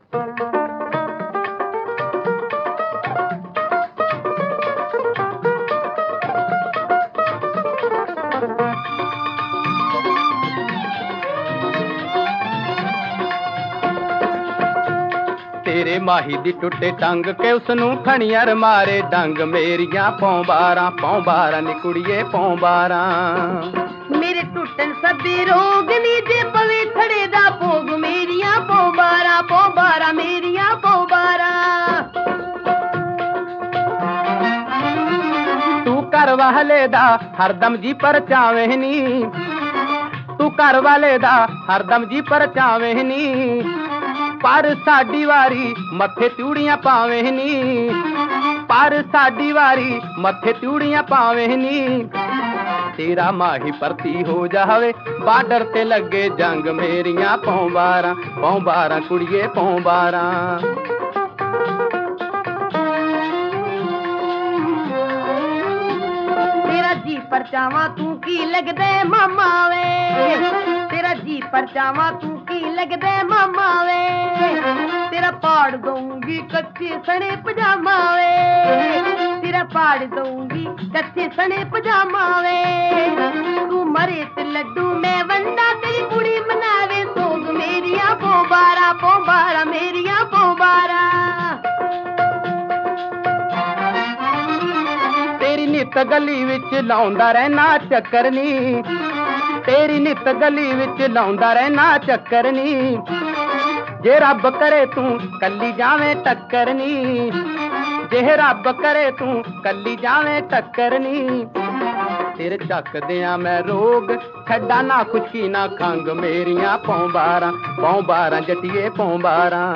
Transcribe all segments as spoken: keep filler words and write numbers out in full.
तेरे माही दी टुटे टंग के उसनू खणियार मारे डंग मेरिया पौं बारां पौं बारां नी कुड़िए पौं बारां। मेरे टुटन सभी रोग नी जे पवे थड़े दा भोग मेरिया पौं बारां पौं बारां मेरिया पौं बारां। तू कर वाले दा हरदम जी पर चावें नी, तू कर वाले दा हरदम जी पर चावें नी, पर साडी वारी मथे त्यूड़ियां पावें नी, पर साडी वारी मथे त्यूड़ियां पावें नी। तेरा माही भर्ती हो जावे बार्डर ते लगे जंग मेरिया पौं बारां पौं बारां कुड़िए पौं बारां। तेरा जी परचावा तू की लगदे मामा वे, तेरा जी परचावा तू की लगदे मामा वे, तेरा पाड़ दूंगी कच्चे सने पजामा वे, तेरा पाड़ दूंगी कच्चे सने पजामा वे। तू मरे ते लड्डू मैं वंडा तेरी कुड़ी मनावे सोग मेरिया पौं बारां पौं बारां मेरिया पौं बारां। तेरी नित गली विच लाउंदा रहना चक्कर नी, तेरी नित गली विच लाउंदा रहना चक्कर नी, जे रब करे तू कल्ली जावें टक्कर नी, जे रब करे तू कल्ली जावें टक्कर नी। तेरे चक दियां मैं रोग छड्डा ना खुशकी ना खंग मेरिया पौं बारां पौं बारां जटिए पौं बारां।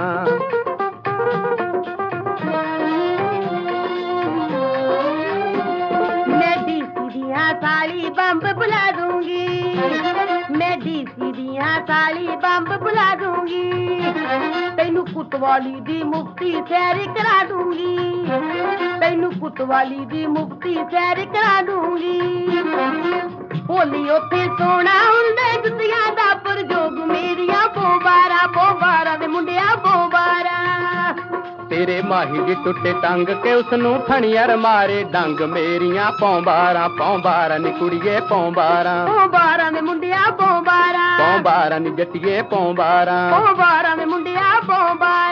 साली बम्ब बुला दूंगी, मैं डीसी दिया साली बम्ब बुला दूंगी, तैनू कुतवाली दी मुफ्ती सैर करा दूंगी, तैनू कुतवाली दी मुफ्ती सैर करा दूंगी। होली उथे सोना हुंदे जुत्तियां दा परजोग मेरिया पौं बारां पौं बारां दे मुंडिया पौं बारां। तेरे माही दी टुटे टंग के उसनू खणियार मारे डंग मेरिया पौं बारां पौं बारां नी कुड़िए पौं बारां पौं बारां दे मुंडिया पौं बारां पौं बारां नी जटिए पौं बारां पौं बारां दे मुंडिया पौं बारां।